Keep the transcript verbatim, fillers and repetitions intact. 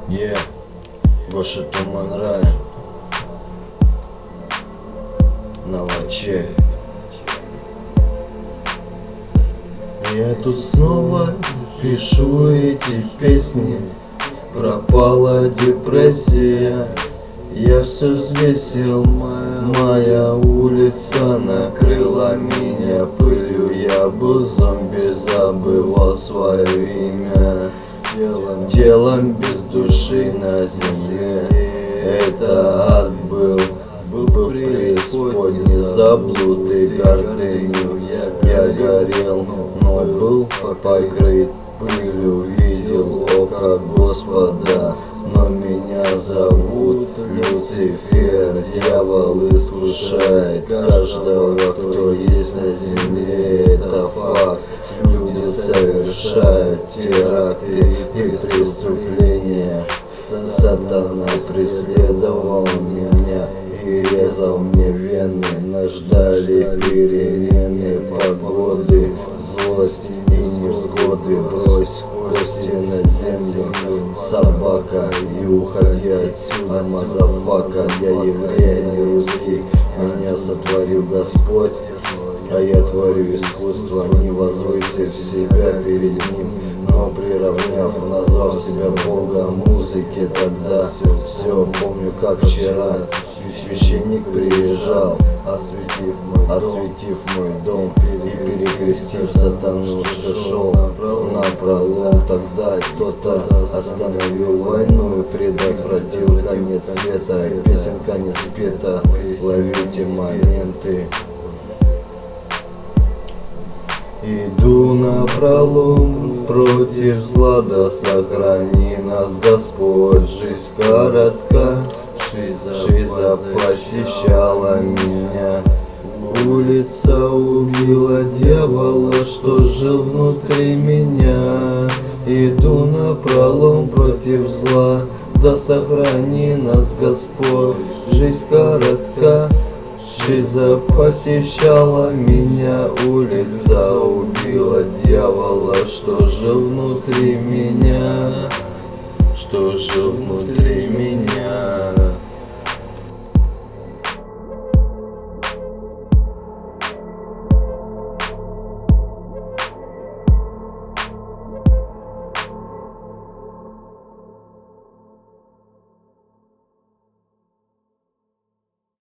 Yeah, Гоша Туман Рай, Новачек. Я тут снова пишу эти песни. Пропала депрессия, я все взвесил, моя, моя улица накрыла меня пылью. Я был зомби, забывал свое имя, телом, телом без души на земле. Это ад был, был в преисподней заблуды гордыню. Я, я горел, но был покрыт пылью, видел око Господа. Но меня зовут Люцифер, дьявол искушает каждого, кто есть на земле, это факт. Люди совершают теракты и преступления. Сатана преследовал меня и резал мне вены. Нас ждали перемены погоды, злость и невзгоды. Брось кости на землю, собака, и уходи отсюда, мазафака. Я еврей, не русский, меня сотворил Господь, а я творю искусство, не возвысив себя перед ним, но приравняв, назвав себя Богом музыки. Тогда все помню, как вчера священник приезжал, осветив мой, осветив мой дом и перекрестив сатану, что шел на пролом. Тогда кто-то остановил войну и предотвратил конец света. Песенка не спета, ловите моменты. Иду на пролом против зла, да сохрани нас Господь. Жизнь коротка, шиза посещала меня. Улица убила дьявола, что жил внутри меня. Иду на пролом против зла, да сохрани нас Господь. Жизнь коротка, шиза посещала меня. Улица убила дьявола, что жил внутри меня, что жил внутри меня.